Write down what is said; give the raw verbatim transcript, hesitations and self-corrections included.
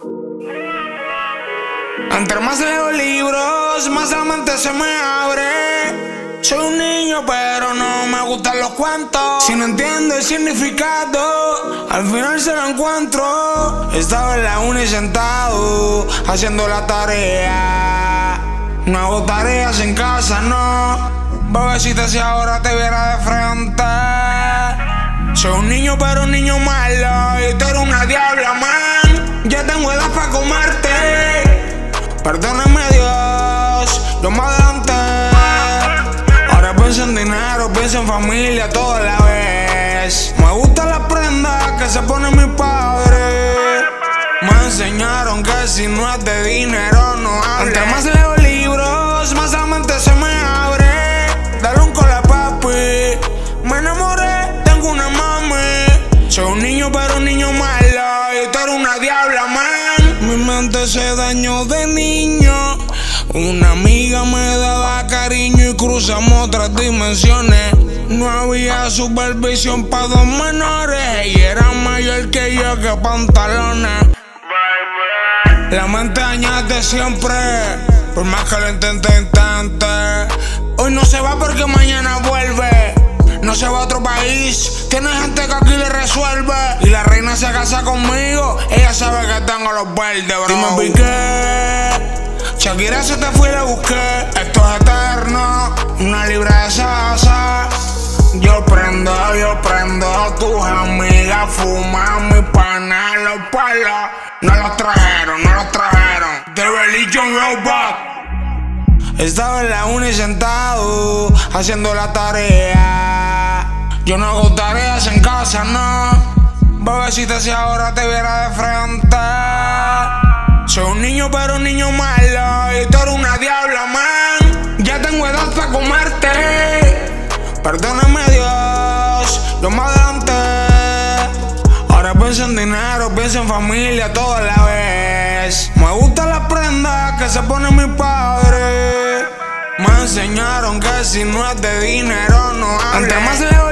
Entre más leo libros, más la mente se me abre. Soy un niño, pero no me gustan los cuentos. Si no entiendo el significado, al final se lo encuentro. Estaba en la uni sentado, haciendo la tarea. No hago tareas en casa, no. Bebecita, si ahora te viera de frente. Soy un niño, pero un niño malo. Y tú eres una diabla, man. Ya tengo edad para comerte. Perdóname, Dios, yo me adelanté. Ahora pienso en dinero, pienso en familia toda la vez. Me gusta la prenda que se ponen mis padres. Me enseñaron que si no es de dinero no hables. Entre más leo libros, más la mente se me abre. Dale un cole, papi. Me enamoré, tengo una mami. Soy un niño, pero un niño malo. Y tú eres una diabla, man. Mi mente se dañó de niño. Una amiga me daba cariño y cruzamos otras dimensiones. No había supervisión para dos menores. Ella era mayor que yo, que pantalones. La mente dañada de siempre, por más que lo intente, intente. Hoy no se va porque mañana vuelve. No se va a otro país, tiene gente que aquí le resuelve. Y la reina se casa conmigo, ella sabe que tengo los verdes, bro. Y me piqué, Shakira se te fue y la busqué. Esto es eterno, una libra de salsa. Yo prendo, yo prendo, tus amigas fuman, mis panas los palos. No los trajeron, no los trajeron. The Religion Robot. Estaba en la uni sentado, haciendo la tarea. Yo no hago tareas en casa, no. Bebecita, si ahora te viera de frente. Soy un niño, pero un niño malo. Y tú eres una diabla, man. Ya tengo edad para comerte. Perdóname, Dios, yo me adelanté. Ahora pienso en dinero, pienso en familia toda la vez. Me gusta la prenda que se ponen mis padres. Me enseñaron que si no es de dinero no hables. Entre más leo